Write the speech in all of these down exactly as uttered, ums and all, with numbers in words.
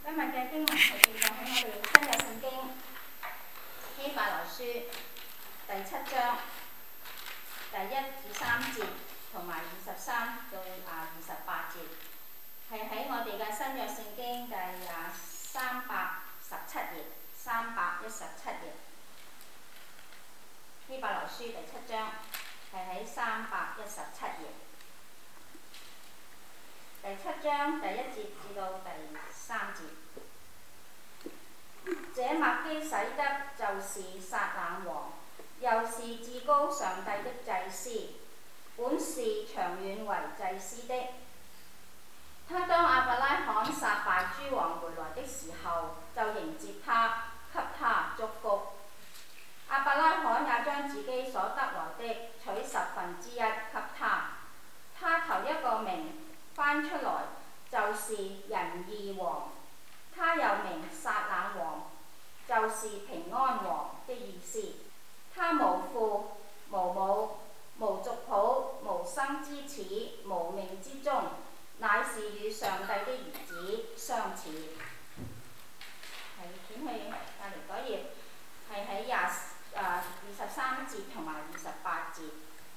今日嘅經文係記載喺我哋新約聖經希伯來書第七章第一至三節同埋二十三到啊二十八節，係喺我哋嘅新約聖經第啊三百十七頁，三百一十七頁。希伯來書第七章係喺三百一十七頁。第七章第一節至到第三節，這麥基洗德就是撒冷王，又是至高上帝的祭司，本是長遠為祭司的。他當亞伯拉罕殺敗諸王回來的時候，就迎接他，給他祝福。亞伯拉罕也將自己所得來的取十分之一給他。他頭一個名翻出來就是仁義王，他又名撒冷王，就是平安王的意思。他無父無母無族譜無生之始無命之終，乃是與上帝的兒子相似。係轉去隔離嗰頁，係喺廿啊二十三節同埋二十八節。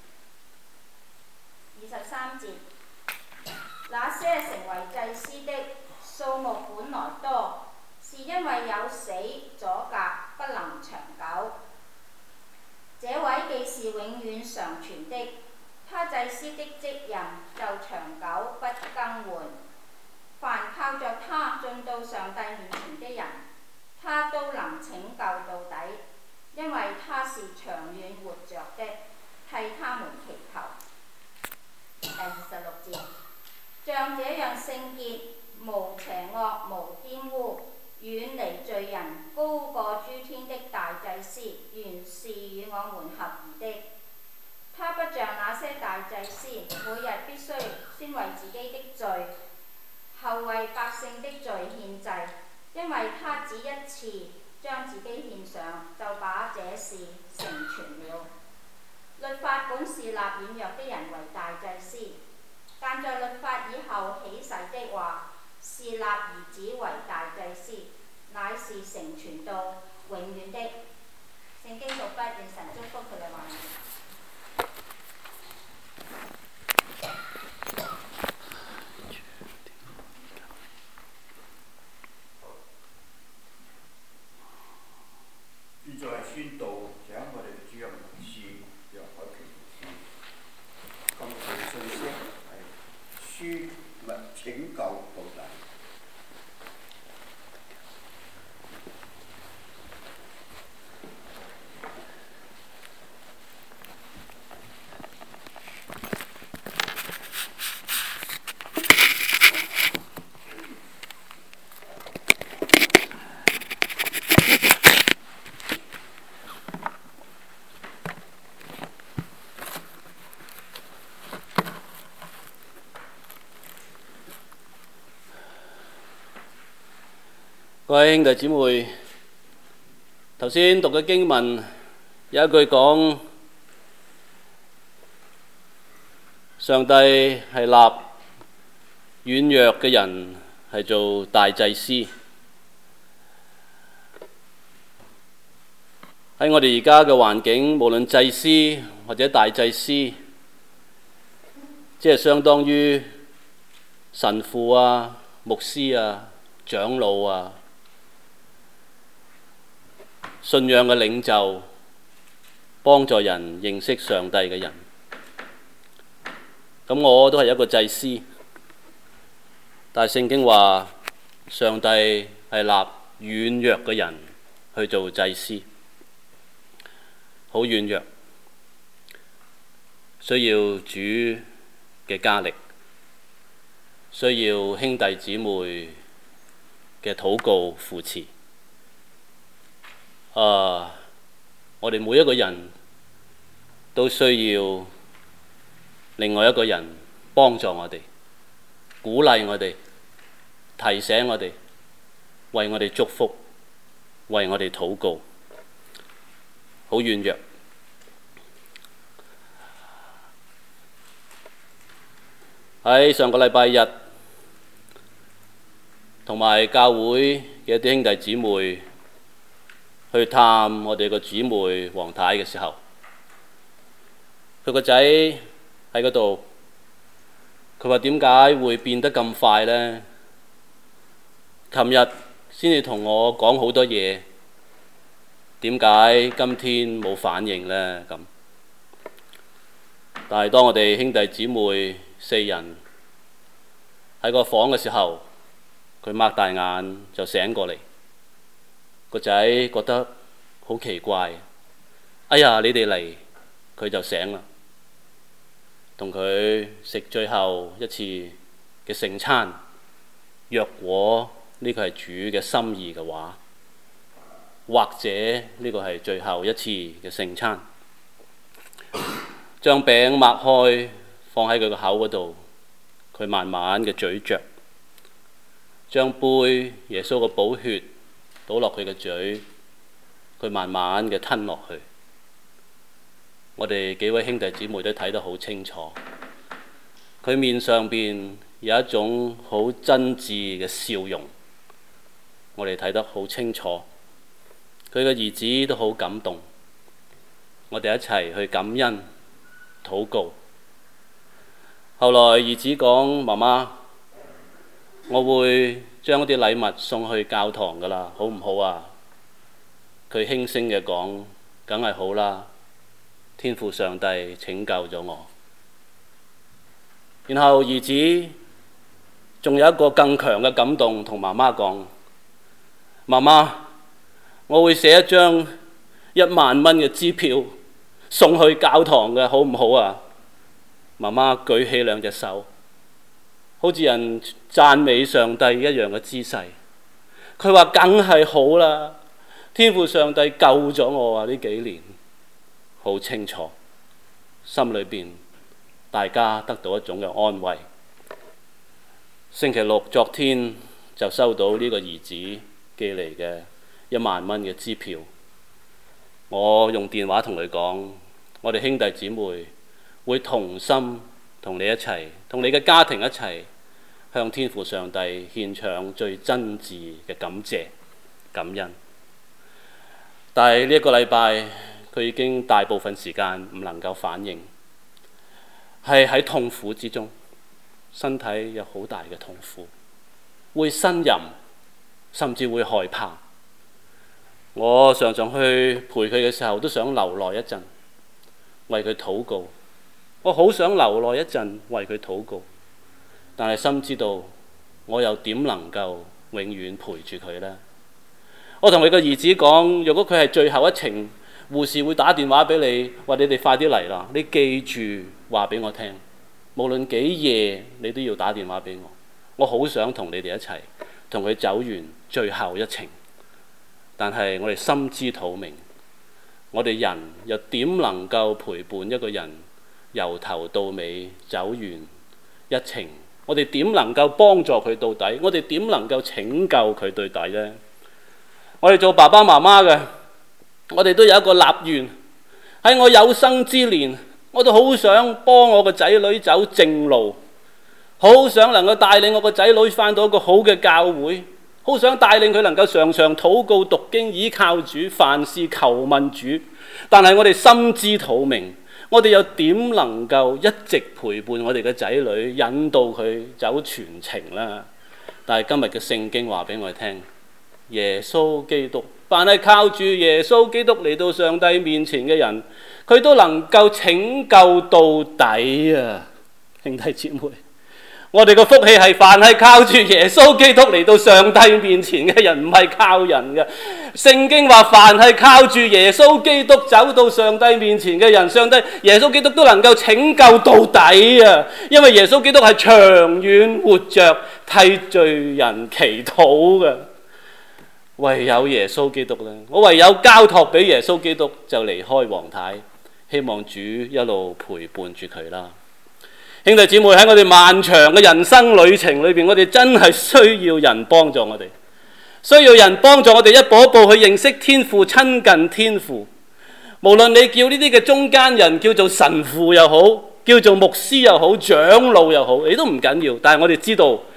二十三節。那些成為祭司的數目本來多，是因為有死阻隔，不能長久。這位既是永遠常存的，他祭司的職任就長久不更換。凡靠着他進到上帝面前的人，他都能拯救到底，因為他是長遠活着的，替他們祈求。第二十六節。像這樣聖潔、無邪惡、無玷污、遠離罪人、高過諸天的大祭司，原是與我們合宜的。他不像那些大祭司，每日必須先為自己的罪，後為百姓的罪獻祭，因為他只一次將自己獻上，就把這事成全了。律法本是立軟弱的人為大祭司，但在律法以後起誓的話，是立兒子為大祭司，乃是成全到永遠的。聖經讀畢，願神祝福佢哋話語。 現在係宣道，請我哋嘅主任牧師楊海琪牧師。今日嘅信息係書物拯救到底。 各位兄弟姊妹，頭先讀嘅經文有一句講，上帝係立軟弱嘅人係做大祭司。喺我哋而家嘅環境，無論祭司或者大祭司，即係相當於神父啊、牧師啊、長老啊、信仰嘅領袖，幫助人認識上帝嘅人。咁我都係一個祭司，但係聖經話上帝係立軟弱嘅人去做祭司，好軟弱，需要主嘅加力，需要兄弟姊妹嘅禱告扶持。啊！Uh, 我哋每一個人都需要另外一個人幫助我哋，鼓勵我哋，提醒我哋，為我哋祝福，為我哋禱告。好軟弱。喺上個禮拜日， 同埋教會嘅一啲兄弟姊妹去探我哋個姊妹黃太嘅時候，佢個仔喺嗰度，佢話點解會變得咁快呢？琴日先至同我講好多嘢，點解今天冇反應呢？咁，但係當我哋兄弟姊妹四人喺個房嘅時候，佢擘大眼就醒過嚟，個仔覺得好奇怪，哎呀，你哋嚟，佢就醒啦，同佢食最後一次嘅聖餐。若果呢個係主嘅心意嘅話，或者呢個係最後一次嘅聖餐，將餅擘開放喺佢個口嗰度，佢慢慢嘅咀嚼，將杯耶穌嘅寶血倒落佢嘅嘴，佢慢慢嘅吞落去。我哋幾位兄弟姊妹都睇得好清楚，佢面上邊有一種好真摯嘅笑容，我哋睇得好清楚。佢嘅兒子都好感動，我哋一齊去感恩禱告。後來兒子講：媽媽，我會將啲禮物送去教堂㗎啦，好唔好啊？佢輕聲嘅講：梗係好啦，天父上帝拯救咗我。然後兒子仲有一個更強嘅感動，同媽媽講：媽媽，我會寫一張一萬蚊嘅支票送去教堂嘅，好唔好啊？媽媽舉起兩隻手，好似人讚美上帝一樣嘅姿勢。佢話：梗係好啦，天父上帝救咗我啊！呢幾年好清楚，心裏邊大家得到一種嘅安慰。星期六昨天就收到呢個兒子寄嚟嘅一萬蚊嘅支票，我用電話同佢講：我哋兄弟姊妹會同心同你一齊，同你嘅家庭一齊向天父上帝獻上最真摯嘅感謝感恩。但係呢一個禮拜佢已經大部分時間唔能夠反應，係喺痛苦之中，身體有好大嘅痛苦，會呻吟，甚至會害怕。我常常去陪佢嘅時候都想留耐一陣為佢禱告，我好想留耐一陣為佢禱告，但係深知道我又點能夠永遠陪住佢呢？我同佢個兒子講：如果佢係最後一程，護士會打電話俾你，話你哋快啲嚟啦，你記住話俾我聽，無論幾夜你都要打電話俾我。我好想同你哋一齊同佢走完最後一程。但係我哋心知肚明，我哋人又點能夠陪伴一個人由頭到尾走完一程？我哋點能夠幫助佢到底？我哋點能夠拯救佢到底呢？我哋做爸爸媽媽嘅，我哋都有一個立願，喺我有生之年，我都好想幫我個仔女走正路，好想能夠帶領我個仔女返到一個好嘅教會，好想帶領佢能夠常常禱告讀經，依靠主，凡事求問主。但係我哋心知肚明，我哋又點能夠一直陪伴我哋嘅仔女，引導佢走全程呢？但係今日嘅聖經話俾我哋聽，耶穌基督，凡係靠住耶穌基督嚟到上帝面前嘅人，佢都能夠拯救到底啊！兄弟姊妹，我哋個福氣係凡係靠住耶穌基督嚟到上帝面前嘅人，唔係靠人嘅。聖經話凡係靠住耶穌基督走到上帝面前嘅人，上帝耶穌基督都能夠拯救到底啊！因為耶穌基督係長遠活着替罪人祈禱嘅。唯有耶穌基督呢，我唯有交託俾耶穌基督，就離開黃太，希望主一路陪伴住佢啦。兄弟姊妹，喺我哋漫長嘅人生旅程裏邊，我哋真係需要人幫助我哋，需要人幫助我哋一步一步去認識天父，親近天父。無論你叫呢啲嘅中間人叫做神父又好，叫做牧師又好，長老又好，你都唔緊要。但係我哋知道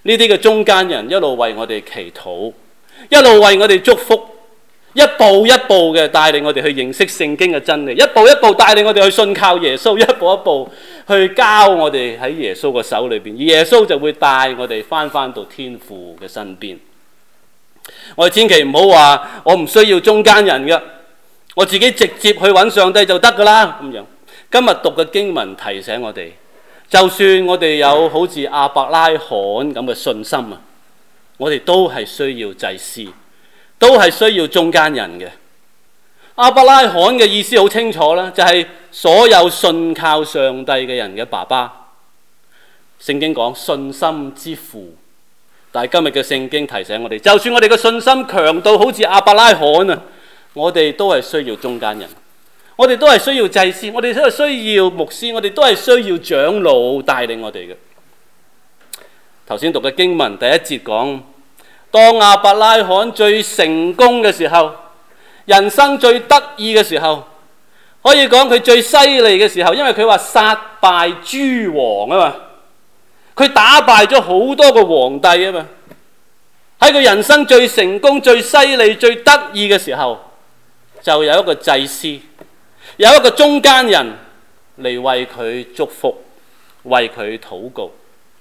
呢啲嘅中間人一路為我哋祈禱，一路為我哋祝福，一步一步嘅帶領我哋去認識聖經嘅真理，一步一步帶領我哋去信靠耶穌，一步一步去交我哋喺耶穌嘅手裏邊，而耶穌就會帶我哋翻翻到天父嘅身邊。我哋千祈唔好話我唔需要中間人嘅，我自己直接去揾上帝就得噶啦咁樣。今日讀嘅經文提醒我哋，就算我哋有好似亞伯拉罕咁嘅信心啊，我哋都係需要祭司，都係需要中間人嘅。亞伯拉罕嘅意思好清楚啦，就係所有信靠上帝嘅人嘅爸爸。聖經講信心之父，但係今日嘅聖經提醒我哋，就算我哋嘅信心強到好似亞伯拉罕啊，我哋都係需要中間人，我哋都係需要祭司，我哋都係需要牧師，我哋都係需要長老帶領我哋嘅。頭先讀嘅經文第一節講，當亞伯拉罕最成功嘅時候，人生最得意嘅時候，可以講佢最犀利嘅時候，因為佢話殺敗諸王啊嘛，佢打敗咗好多個皇帝啊嘛。喺佢人生最成功、最犀利、最得意嘅時候，就有一個祭司，有一個中間人嚟為佢祝福，為佢禱告。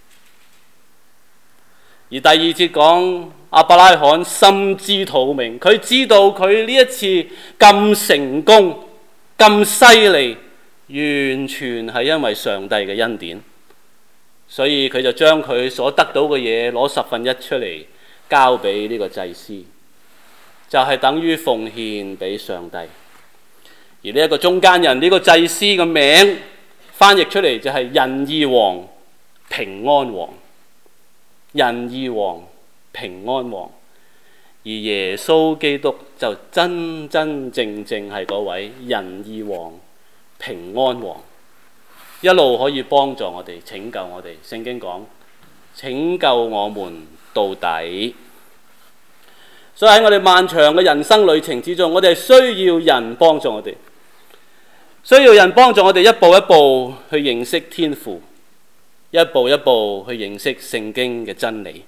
而第二節講亞伯拉罕心知肚明，佢知道佢呢一次咁成功、咁犀利，完全係因為上帝嘅恩典，所以佢就將佢所得到嘅嘢攞十分一出嚟交俾呢個祭司，就係等於奉獻俾上帝。而呢一個中間人，呢個祭司嘅名翻譯出嚟就係仁義王、平安王。仁義王、平安王，而耶穌基督就真真正正係嗰位仁義王、平安王，一路可以幫助我哋、拯救我哋。聖經講拯救我們到底，所以喺我哋漫長嘅人生旅程之中，我哋係需要人幫助我哋，需要人幫助我哋一步一步去認識天父，一步一步去認識聖經嘅真理。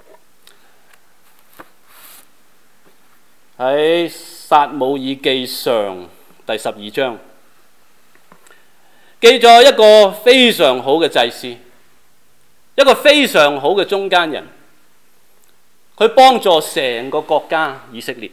喺撒母耳記上第十二章記載一個非常好嘅祭司，一個非常好嘅中間人，佢幫助成個國家以色列。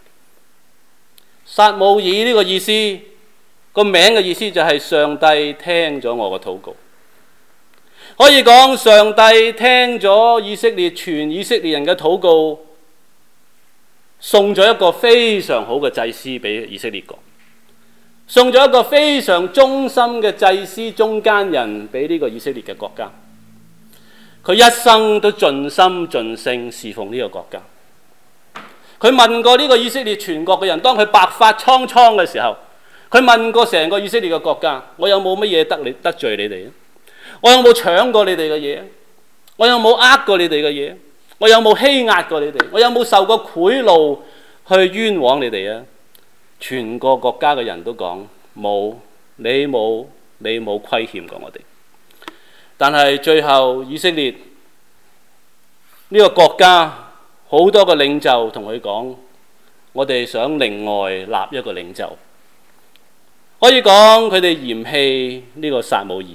撒母耳呢個意思，個名嘅意思就係上帝聽咗我嘅禱告。可以講上帝聽咗以色列全以色列人嘅禱告，送咗一個非常好嘅祭司俾以色列國，送咗一個非常忠心嘅祭司中間人俾呢個以色列嘅國家。佢一生都盡心盡性侍奉呢個國家。佢問過呢個以色列全國嘅人，當佢白髮蒼蒼嘅時候，佢問過成個以色列嘅國家，我有冇乜嘢得你得罪你哋？我有冇搶過你哋嘅嘢？我有冇呃過你哋嘅嘢？我有冇欺壓過你哋？我有冇受過賄賂去冤枉你哋啊？全個國家嘅人都講冇，你冇，你冇虧欠過我哋。但係最後以色列呢個國家好多個領袖同佢講，我哋想另外立一個領袖。可以講佢哋嫌棄呢個撒母耳。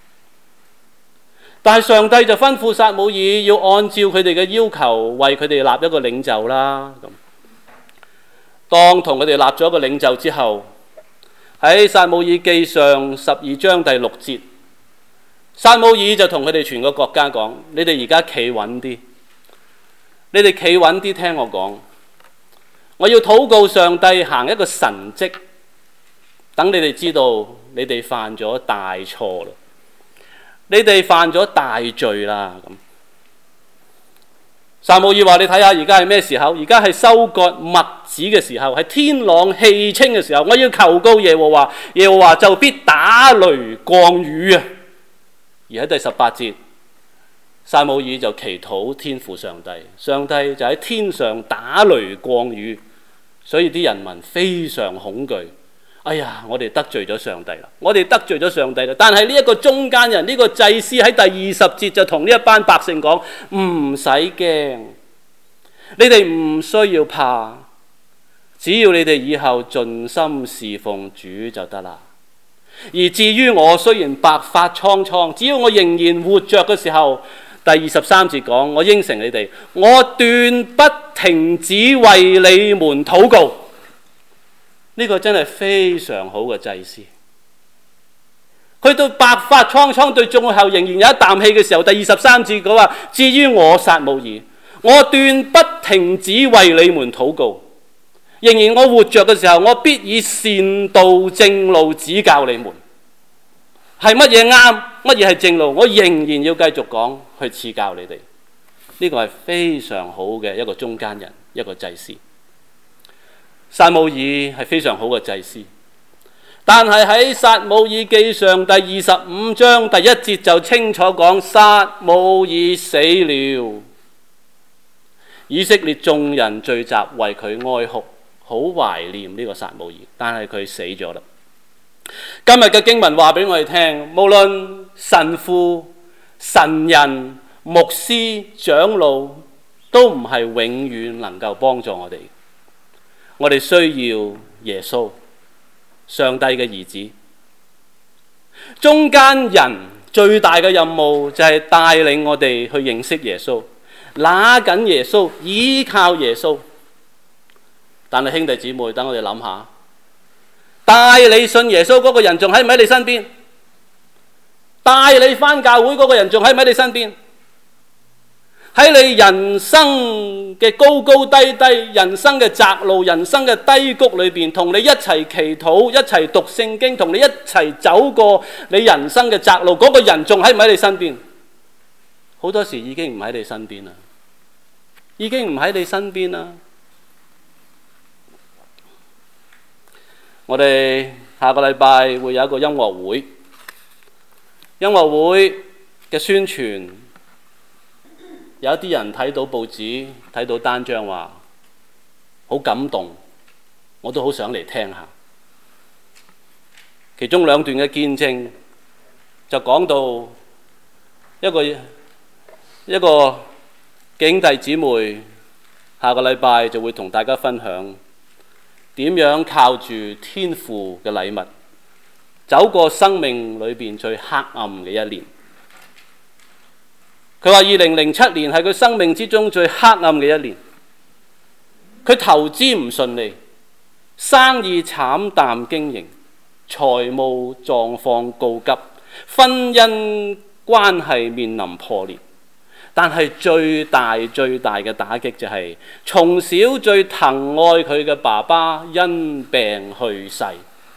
但係上帝就吩咐撒母耳要按照佢哋嘅要求為佢哋立一個領袖啦。咁當同佢哋立咗一個領袖之後，喺撒母耳記上十二章第六節，撒母耳就同佢哋全個國家講：你哋而家企穩啲，你哋企穩啲聽我講，我要禱告上帝行一個神蹟，等你哋知道你哋犯咗大錯啦。你哋犯咗大罪啦！咁撒母耳話：你睇下而家係咩時候？而家係收割麥子嘅時候，係天朗氣清嘅時候。我要求告耶和華，耶和華就必打雷降雨啊！而喺第十八節，撒母耳就祈禱天父上帝，上帝就喺天上打雷降雨，所以啲人民非常恐懼， 哎呀，我哋得罪咗上帝啦！我哋得罪咗上帝啦！但係呢一個中間人，呢、這個祭司喺第二十節就同呢一班百姓講：唔使驚，你哋唔需要怕，只要你哋以後盡心侍奉主就得啦。而至於我，雖然白髮蒼蒼，只要我仍然活着嘅時候，第二十三節講：我應承你哋，我斷不停止為你們禱告。呢個真係非常好嘅祭司。佢到白髮蒼蒼，對最後仍然有一啖氣嘅時候，第二十三節講話：至於我撒母耳，我斷不停止為你們禱告。仍然我活着嘅時候，我必以善道正路指教你們。係乜嘢啱，乜嘢係正路，我仍然要繼續講去賜教你哋。呢個係非常好嘅一個中間人，一個祭司。撒母耳係非常好嘅祭司，但係喺撒母耳記上第二十五章第一節就清楚講：撒母耳死了，以色列眾人聚集為佢哀哭，好懷念呢個撒母耳，但係佢死咗啦。今日嘅經文話俾我哋聽，無論神父、神人、牧師、長老，都唔係永遠能夠幫助我哋。我哋需要耶穌，上帝嘅兒子。中間人最大嘅任務就係帶領我哋去認識耶穌，拿緊耶穌，依靠耶穌。但係兄弟姊妹，等我哋諗下，帶你信耶穌嗰個人仲喺唔喺你身邊？帶你返教會嗰個人仲喺唔喺你身邊？喺你人生嘅高高低低、人生嘅窄路、人生嘅低谷裏邊，同你一齊祈禱、一齊讀聖經、同你一齊走過你人生嘅窄路，嗰個人仲喺唔喺你身邊？好多時已經唔喺你身邊啦，已經唔喺你身邊啦。我哋下個禮拜會有一個音樂會，音樂會嘅宣傳。有一啲人睇到報紙，睇到單張話好感動，我都好想嚟聽下。其中兩段嘅見證就講到一個一個兄弟姊妹，下個禮拜就會同大家分享點樣靠住天父嘅禮物，走過生命裏邊最黑暗嘅一年。佢話二零零七年係佢生命之中最黑暗嘅一年，佢投資唔順利，生意慘淡經營，財務狀況告急，婚姻關係面臨破裂。但係最大最大嘅打擊就係、是、從小最疼愛佢嘅爸爸因病去世。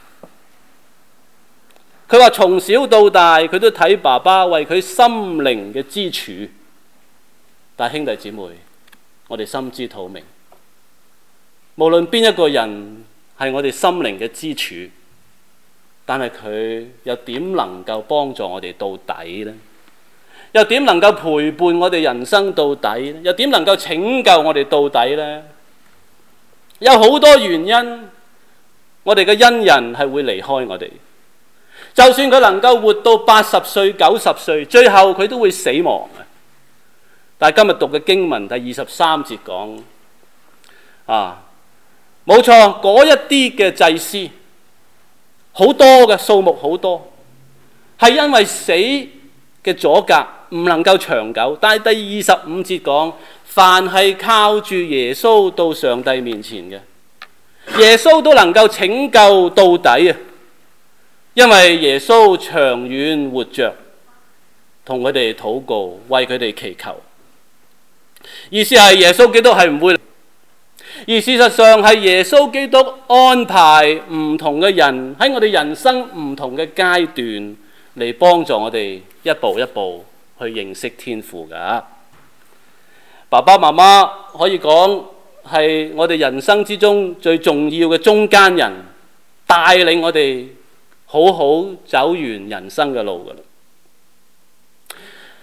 佢話從小到大佢都睇爸爸為佢心靈嘅支柱，但係兄弟姊妹，我哋心知肚明，無論邊一個人係我哋心靈嘅支柱，但係佢又點能夠幫助我哋到底呢？又點能夠陪伴我哋人生到底呢？又點能夠拯救我哋到底呢？有好多原因，我哋嘅恩人係會離開我哋。就算佢能夠活到八十歲、九十歲，最後佢都會死亡嘅。但係今日讀嘅經文第二十三節講，啊，冇錯，嗰一啲嘅祭司好多嘅數目好多，係因為死嘅阻隔唔能夠長久。但係第二十五節講，凡係靠住耶穌到上帝面前嘅，耶穌都能夠拯救到底啊！因為耶穌長遠活着，同佢哋禱告，為佢哋祈求。意思係耶穌基督係唔會，而事實上係耶穌基督安排唔同嘅人喺我哋人生唔同嘅階段嚟幫助我哋一步一步去認識天父㗎。爸爸媽媽可以講係我哋人生之中最重要嘅中間人，帶領我哋好好走完人生嘅路㗎啦。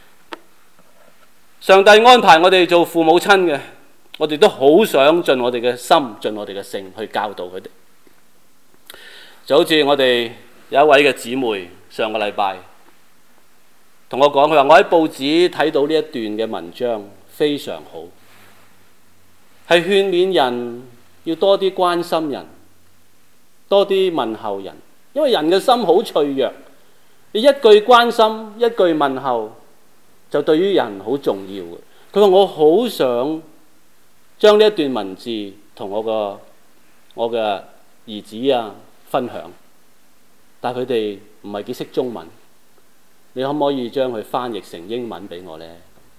上帝安排我哋做父母親嘅，我哋都好想盡我哋嘅心，盡我哋嘅性去教導佢哋。 就好似我哋有一位嘅姊妹上個禮拜同我講，佢話我喺報紙睇到呢一段嘅文章非常好，係勸勉人要多啲關心人，多啲問候人，因為人嘅心好脆弱，你一句關心一句問候就對於人好重要嘅。佢話我好想將呢一段文字同我個我嘅兒子啊分享，但係佢哋唔係幾識中文，你可唔可以將佢翻譯成英文俾我呢？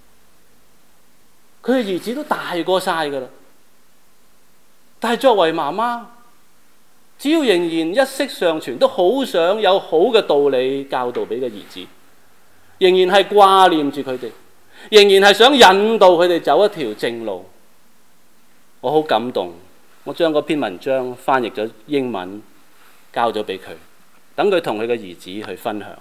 佢嘅兒子都大過晒㗎啦，但係作為媽媽，只要仍然一息尚存，都好想有好嘅道理教導俾個兒子，仍然係掛念住佢哋，仍然係想引導佢哋走一條正路。我好感動，我將嗰篇文章翻譯咗英文交咗俾佢，等佢同佢嘅兒子去分享。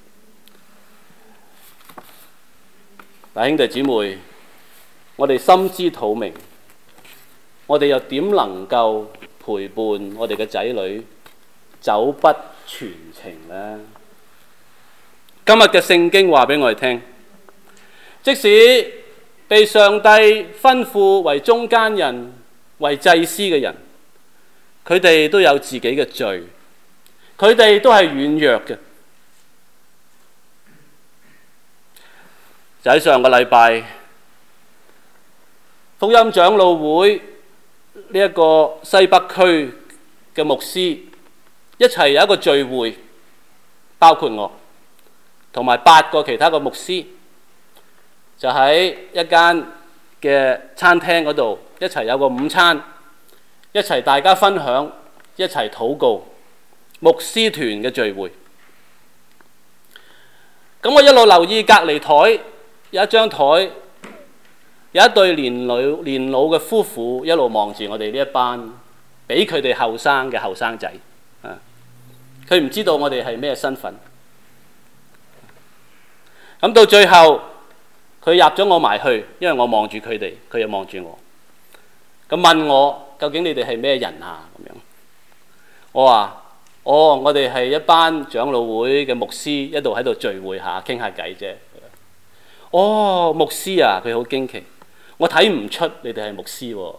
嗱，兄弟姊妹，我哋心知肚明，我哋又點能夠陪伴我哋嘅仔女走不全程呢？今日嘅聖經話俾我哋聽，即使被上帝吩咐為中間人、為祭司嘅人，佢哋都有自己嘅罪，佢哋都係軟弱嘅。就喺上個禮拜，福音長老會呢一個西北區嘅牧師一齊有一個聚會，包括我同埋八個其他嘅牧師，就喺一間嘅餐廳嗰度一齊有個午餐，一齊大家分享，一齊禱告，牧師團嘅聚會。咁我一路留意隔離台有一張台，有一對年老年老嘅夫婦一路望住我哋呢一班比佢哋後生嘅後生仔。啊，佢唔知道我哋係咩身份。咁到最後，佢入咗我埋去，因為我望住佢哋，佢又望住我。咁問我究竟你哋係咩人啊？咁樣，我話：哦，我哋係一班長老會嘅牧師，一度喺度聚會下傾下偈啫。哦，牧師啊，佢好驚奇，我睇唔出你哋係牧師喎。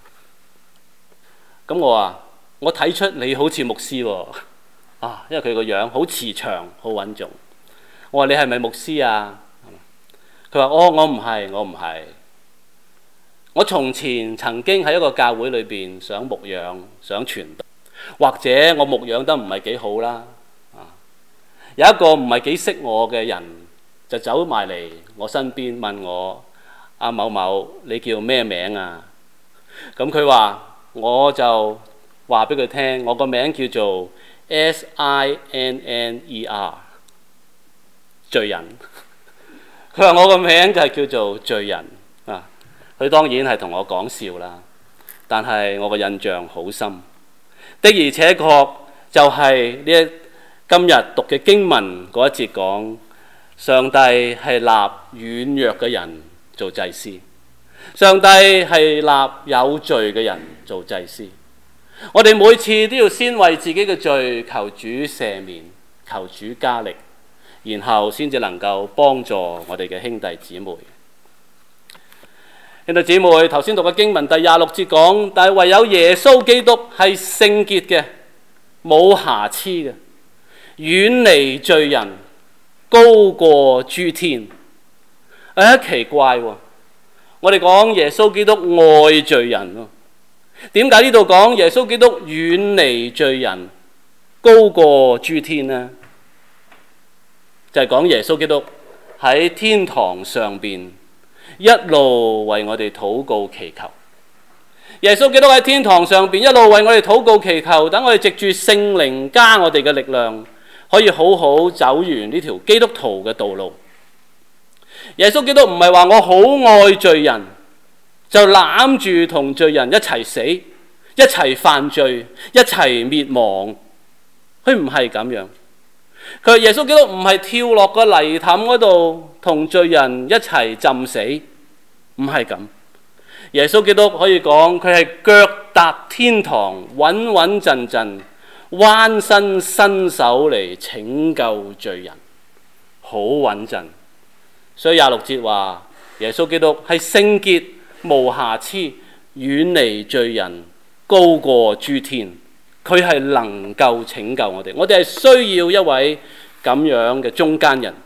咁我話：我睇出你好似牧師喎。啊，因為佢個樣好慈祥，好穩重。我話：你係咪牧師啊？佢話：哦，我唔係，我唔係。我從前曾經喺一個教會裏邊想牧養、想傳道，或者我牧養得唔係幾好啦。啊，有一個唔係幾識我嘅人就走埋嚟我身邊問我：阿某某，你叫咩名啊？咁佢話，我就話俾佢聽，我個名叫做 S I N N E R， 罪人。佢話我個名就係叫做罪人啊！佢當然係同我講笑啦，但係我個印象好深。的而且確就係呢一今日讀嘅經文嗰一節講，上帝係立軟弱嘅人做祭司，上帝係立有罪嘅人做祭司。我哋每次都要先為自己嘅罪求主赦免，求主加力，然後先至能夠幫助我哋嘅兄弟姊妹。兄弟姊妹，頭先讀嘅經文第廿六節講，但係唯有耶穌基督係聖潔嘅，冇瑕疵嘅，遠離罪人，高過諸天。誒，奇怪喎！我哋講耶穌基督愛罪人喎，點解呢度講耶穌基督遠離罪人，高過諸天呢？就係講耶穌基督喺天堂上邊一路為我哋禱告祈求。耶穌基督喺天堂上邊一路為我哋禱告祈求，等我哋藉住聖靈加我哋嘅力量，可以好好走完呢條基督徒嘅道路。耶穌基督唔係話我好愛罪人，就攬住同罪人一齊死，一齊犯罪，一齊滅亡。佢唔係咁樣。佢耶穌基督唔係跳落個泥凼嗰度同罪人一齊浸死，唔係咁。耶穌基督可以講佢係腳踏天堂，穩穩陣陣彎身伸手嚟拯救罪人，好穩陣。所以廿六節話耶穌基督係聖潔無瑕疵，遠離罪人，高過諸天。佢係能夠拯救我哋，我哋係需要一位咁樣嘅中間人。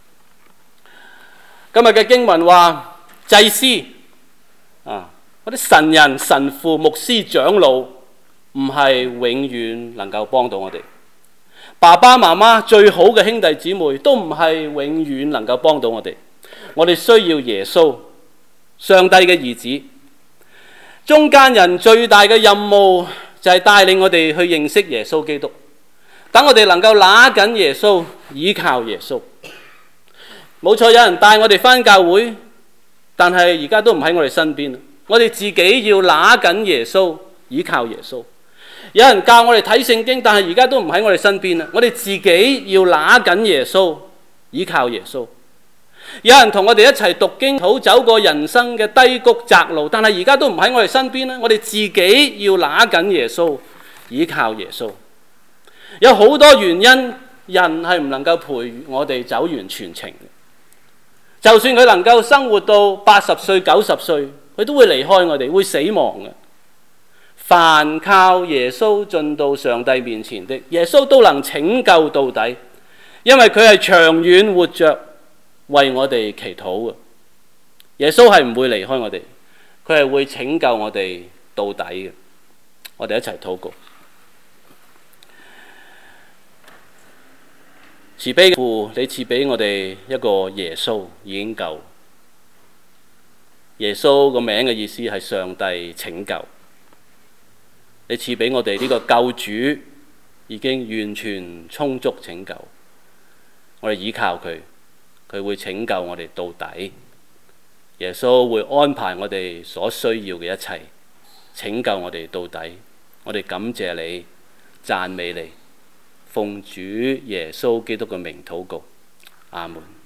今日嘅經文話祭司啊，嗰啲神人、神父、牧師、長老唔係永遠能夠幫到我哋。爸爸媽媽最好嘅兄弟姊妹都唔係永遠能夠幫到我哋。我哋需要耶穌，上帝嘅兒子。中間人最大嘅任務就係帶領我哋去認識耶穌基督，等我哋能夠拿緊耶穌，依靠耶穌。冇錯，有人帶我哋返教會，但係而家都唔喺我哋身邊。我哋自己要拿緊耶穌，依靠耶穌。有人教我哋睇聖經，但係而家都唔喺我哋身邊啦。我哋自己要拿緊耶穌，依靠耶穌。有人同我哋一齊讀經，好走過人生嘅低谷窄路，但係而家都唔喺我哋身邊啦。我哋自己要拿緊耶穌，依靠耶穌。有好多原因，人係唔能夠陪我哋走完全程。就算佢能夠生活到八十歲、九十歲，佢都會離開我哋，會死亡嘅。凡靠耶穌進到上帝面前的，耶穌都能拯救到底，因為佢係長遠活着為我哋祈禱嘅。耶穌係唔會離開我哋，佢係會拯救我哋到底嘅。我哋一齊禱告。慈悲嘅父，你賜俾我哋一個耶穌已經夠。耶穌個名嘅意思係上帝拯救。你賜俾我哋呢個救主已經完全充足拯救。我哋依靠佢，佢會拯救我哋到底。耶穌會安排我哋所需要嘅一切，拯救我哋到底。我哋感謝你，讚美你。奉主耶穌基督嘅名禱告，阿門。